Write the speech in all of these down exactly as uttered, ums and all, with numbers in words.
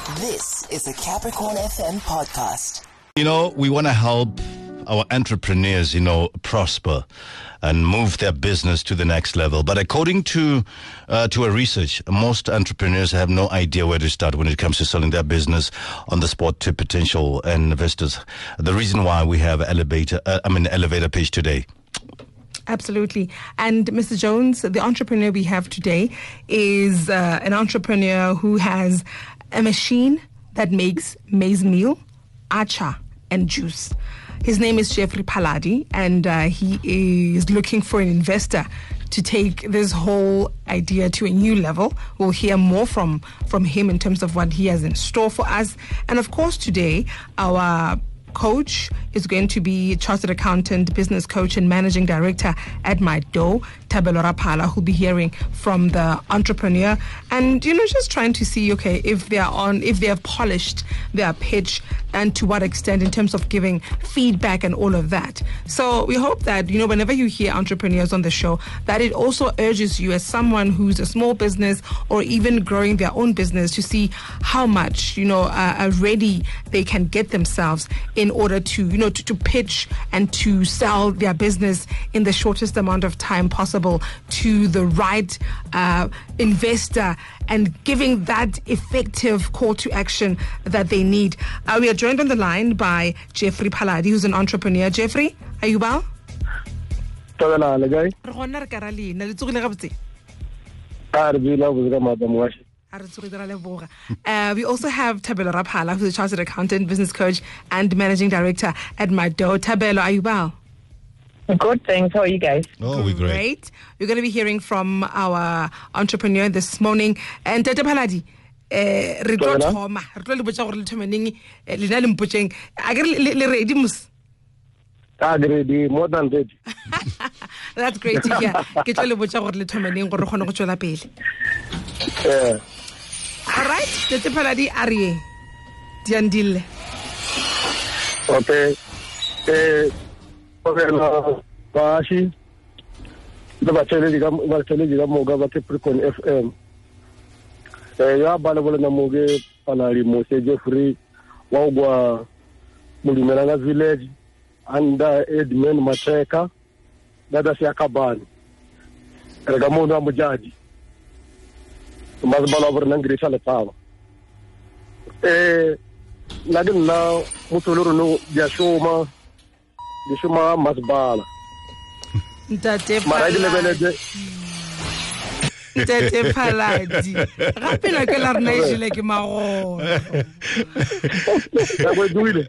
This is the Capricorn F M podcast. You know, we want to help our entrepreneurs, you know, prosper and move their business to the next level. But according to uh, to a research, most entrepreneurs have no idea where to start when it comes to selling their business on the spot to potential investors. The reason why we have elevator, uh, I mean, elevator pitch today. Absolutely. And Mister Jones, the entrepreneur we have today is uh, an entrepreneur who has a machine that makes maize meal, acha, and juice. His name is Jeffrey Paladi, and uh, he is looking for an investor to take this whole idea to a new level. We'll hear more from, from him in terms of what he has in store for us. And of course, today, our coach is going to be chartered accountant, business coach, and managing director at MyDough, Thapelo Raphala, who'll be hearing from the entrepreneur and, you know, just trying to see, okay, if they're on, if they have polished their pitch and to what extent in terms of giving feedback and all of that. So we hope that, you know, whenever you hear entrepreneurs on the show, that it also urges you as someone who's a small business or even growing their own business to see how much, you know, uh, ready they can get themselves in order to, you know, to, to pitch and to sell their business in the shortest amount of time possible to the right uh, investor and giving that effective call to action that they need. Uh, we are joined on the line by Jeffrey Paladi, who's an entrepreneur. Jeffrey, are you well? Uh, we also have Thapelo Raphala, who's a chartered accountant, business coach, and managing director at MyDough. Thapelo, are you well? Good, thanks. How are you guys? Oh, we're great. Great. We're going to be hearing from our entrepreneur this morning. And Tata Paladi, eh, re tlo thoma, re tlo le botsa gore le thome neng le na le mpotšeng. A ke re le ready mos? Ah, ready, more than ready. That's great to hear. Ke tlo le botsa gore le thome neng gore re kgone go tswela pele. Yeah. All right, Tata Paladi, are you? Diandile. Okay. Eh, okay, na bashi. The battery diga battery diga moga ba Capricorn F M. Eh, ya bala bala na moge Paladi Mose Jeffrey wa gwa Mulimelanga village anda Edmund Mateka dada si akabani. Rega mo na mujaji. Mas bala over nangrisa le tava. Eh, lagin na mutuluru no dia shoma dia shoma mas bala. Ntate Paladi. Ntate Paladi. Rapela ke la rena e jile ke magono. Ya go duile.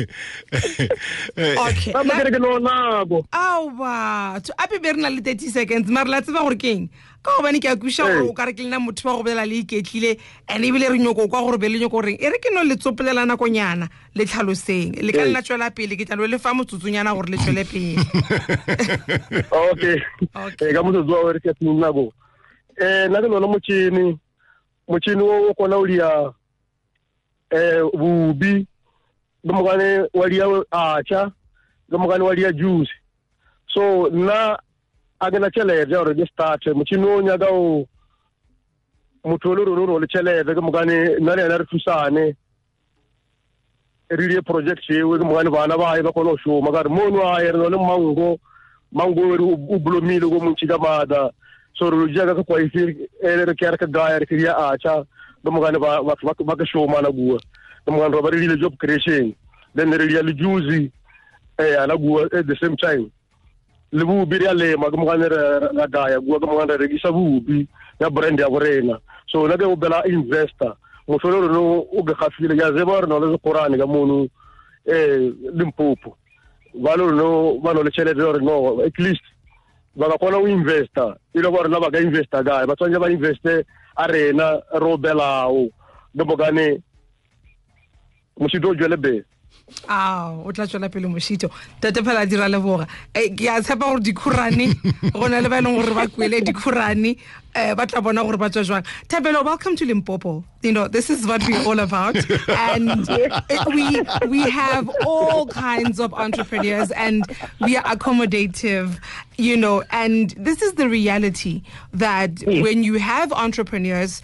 Okay. Ba ke ke no nago. Awa, to ape be rena le thirty seconds, mara la tseba gore keng? Ka go bane ke a kusha go ka re ke lena motho ba go bela le iketlile and e bile re nyoko kwa gore be le nyoko reng e re ke no le tsopelela na konyana le tlhaloseng le ka nna tswela pele ke tla le fa motsutsonyana gore le tswele pele. Okay. Okay, ga motho zwa re ke tsina go. Eh, na ke no motšhini motšhini o kona o dia eh bubi go mogane wa dia acha go mogane wa dia juice. So na agena tšhelete ya gore ke start motšhini o nyaga o motolo ro le tšhelete go mogane na le na re thusane re di project e go mogane bana ba ba kona o shoma ka re mono a re no le mango mango o blomile go montši ka mada. So re jaga ka kwa ifi re ke ka ga re ke ya acha go mogane ba ba ba ka shoma na bua go mogane ro ba re le job creation then re le juice eh ala bua at the same time le bubi ya le ma go mogane ra ga ya bua go mogane re gisa bubi ya brand ya borena. So la ke o bela investor mo felo no o ga khafile ya zeba re no le Qur'an ga mono eh Limpopo valo no valo le chele re no at least ba ga kona o investor ile gore la ba ga investor ga ba tsanya ba investe arena robelao go bogane mo sido jwele be. Ah, o tla tswela pele moshito. Tata phela dira leboga. Eh ke a tshepa gore dikhurane gona le ba ileng gore ba kwele dikhurane Uh, Tabelo, welcome to Limpopo. You know, this is what we're all about. And we we have all kinds of entrepreneurs and we are accommodative, you know, and this is the reality that yes. when you have entrepreneurs,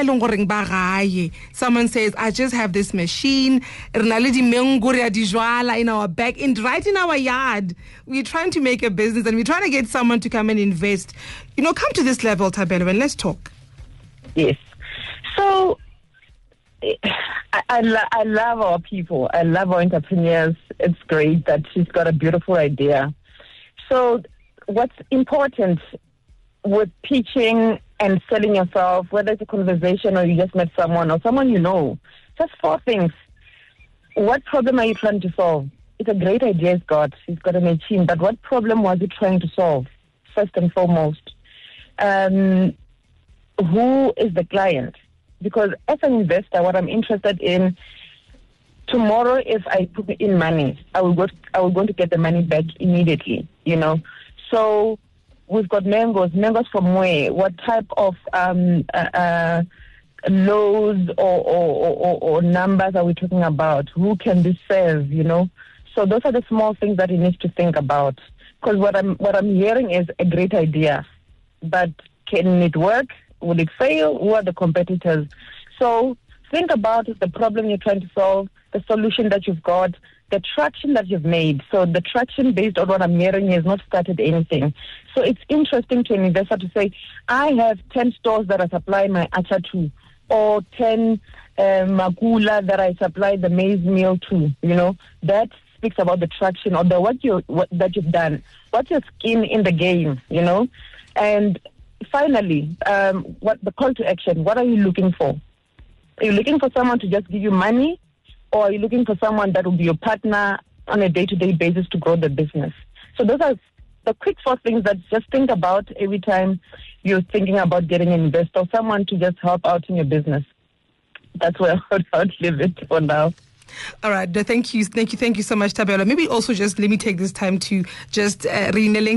someone says, I just have this machine, in our back, in, right in our yard. We're trying to make a business and we're trying to get someone to come and invest. You know, come to this level, Tabelo, and let's talk. Yes. So, I, I, lo- I love our people. I love our entrepreneurs. It's great that she's got a beautiful idea. So, what's important with pitching and selling yourself, whether it's a conversation or you just met someone or someone you know, just four things. What problem are you trying to solve? It's a great idea he's got. He's got a machine, but what problem was he trying to solve, first and foremost? Um, who is the client? Because as an investor, what I'm interested in, tomorrow if I put in money, I will go. I will going to get the money back immediately. You know, so we've got mangoes. Mangoes from where? What type of um, uh, uh, lows or, or, or, or numbers are we talking about? Who can this serve? You know, so those are the small things that you need to think about. Because what I'm what I'm hearing is a great idea, but can it work? Will it fail? Who are the competitors? So think about the problem you're trying to solve, the solution that you've got, the traction that you've made. So the traction, based on what I'm hearing, has not started anything. So it's interesting to an investor to say, I have ten stores that I supply my acha to, or ten uh, makula that I supply the maize meal to. You know, that speaks about the traction or the what you what that you've done. What's your skin in the game? You know, and finally, um, what the call to action? What are you looking for? Are you looking for someone to just give you money, or are you looking for someone that will be your partner on a day-to-day basis to grow the business? So those are the quick four things that just think about every time you're thinking about getting an investor or someone to just help out in your business. That's where I would leave it for now. All right, thank you, thank you, thank you so much, Tabelo. Maybe also just let me take this time to just uh, a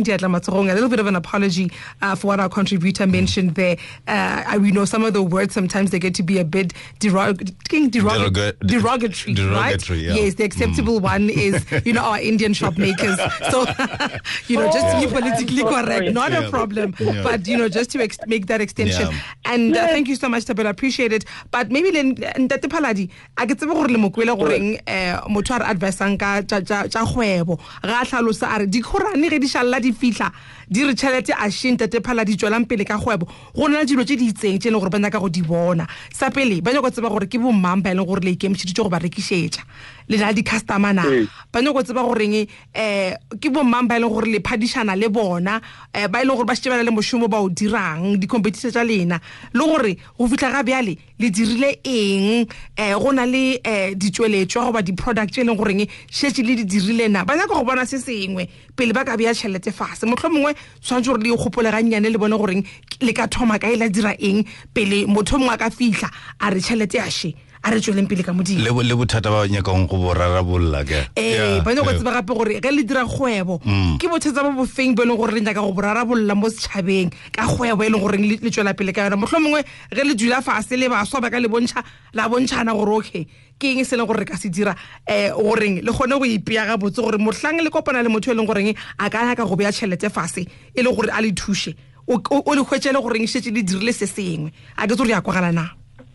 little bit of an apology uh, for what our contributor mentioned there. Uh, we know some of the words sometimes they get to be a bit derog- derog- Deroga- derogatory, derogatory, right? yeah. Yes, the acceptable mm. one is you know our Indian shop makers. So you know, just to be politically correct, not yeah. a problem, yeah. but you know, just to ex- make that extension. Yeah. And uh, thank you so much, Tabelo. I appreciate it. But maybe Ntate Phaladi, I get to reng eh motho a advisang ka tsa tsa kgwebo ga hlalosa are di khorane ge di shalla di fihla di re tšhelete a shinta te phala di tswelang pele ka kgwebo go nna dilo tse di itseng tse le gore bana ka go di bona sa pele ba nyako tseba gore ke bo mmamba le gore le ikemtšhitse go ba rekišetša le na di customer na ba nyako tseba gore eh ke bo mmamba le gore le phadishana le bona eh ba ile gore ba shebela le moshomo ba o dirang di competitors tsa lena le gore go fihla ga bjale le dirile eng eh go na le eh ditšweletswa go ba di product tse le goreng shetse le di dirile na ba nyaka go bona se sengwe pele ba ka bya tšhelete fase mohlomongwe tshwantse gore le ikgopole ga nyane le bona goreng le ka thoma ka ila dira eng pele motho mongwe ka fihla a re tšhelete a she a re tsweleng pele ka modimo le le bothata ba nyaka go go rarabolla ke eh ba nyaka go tseba gape gore ge le dira kgwebo ke bothata ba bofeng bo le gore le nyaka go rarabolla mo setšhabeng ka kgwebo e le gore le tswela pele ka yona mohlomongwe ge le dula fase le ba swa ba ka le bontsha la bontshana gore okay ke eng se le gore ka se dira eh goreng le gone go ipea ga botse gore mohlang le kopana le motho e leng goreng a ka ka go bea tšhelete fase e le gore a le thushe o le khwetšele goreng shetse le dirile se sengwe a ke tsore ya kwagala na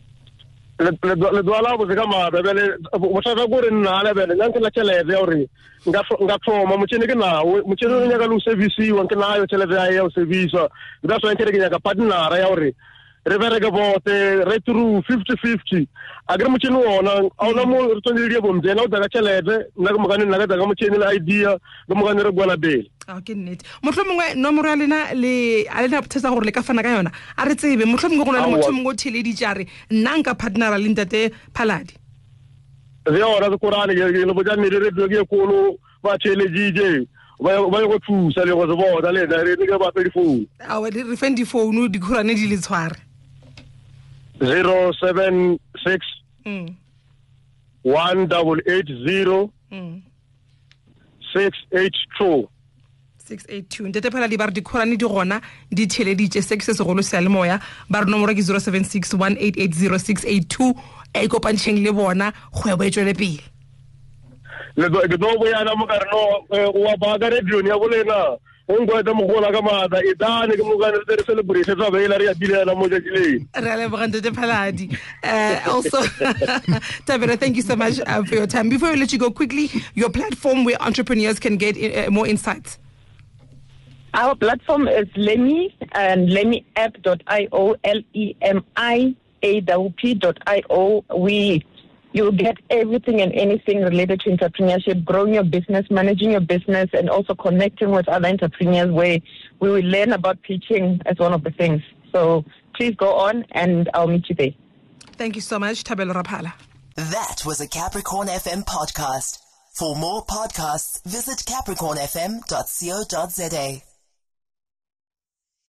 le le dwala bo ka ma bebele bo tsaka gore nna le bele nka la tšhelete gore nga nga thoma motšhene ke nawo motšhene o nyaka lu service wa ke nayo tšhelete ya ya service da so nke ke nyaka partner ya gore re bereka bote re through fifty fifty agre motšhene ona a ona mo re tsone le bo mdzena o daga tšhelete nna go mogane nna ka daga motšhene le idea go mogane re bona bele okay net mohlomongwe nomoro ya lena le a lena bothesa gore le ka fana ka yona a re tsebe mohlomongwe go na le motho mongwe o theleditse are nna nka partnera le Ntate Phaladi re ora go korane ke le botsa mere re ke kolo ba theleditse ba ba go thusa le go se bona le re ke ba pe di phone a we re fendi phone di khorane di le tshware zero seven six mm one eight eight zero mm six eight two six eight two Ndete Phaladi ba re dikhorane di gona di theleditse se ke se segolo se le moya ba re nomoro ke zero seven six one eight eight zero six eight two e kopantsheng le bona kgwebo e tswele pele le ke do boya na mo ka re no wa ba ga radio ya bolena o ngo ta mo gola ka mata e dane ke mo ga re re celebrate tsa ba ila re ya dilela mo jile re le ba Ndete Phaladi uh also Tabera, thank you so much uh, for your time. Before we let you go, quickly, your platform where entrepreneurs can get uh, more insights. Our platform is Lemi and lemi app dot io, L E M I A P P dot I O. We, you'll get everything and anything related to entrepreneurship, growing your business, managing your business, and also connecting with other entrepreneurs where we will learn about pitching as one of the things. So please go on and I'll meet you there. Thank you so much, Thapelo Raphala. That was a Capricorn F M podcast. For more podcasts, visit capricorn f m dot co dot za.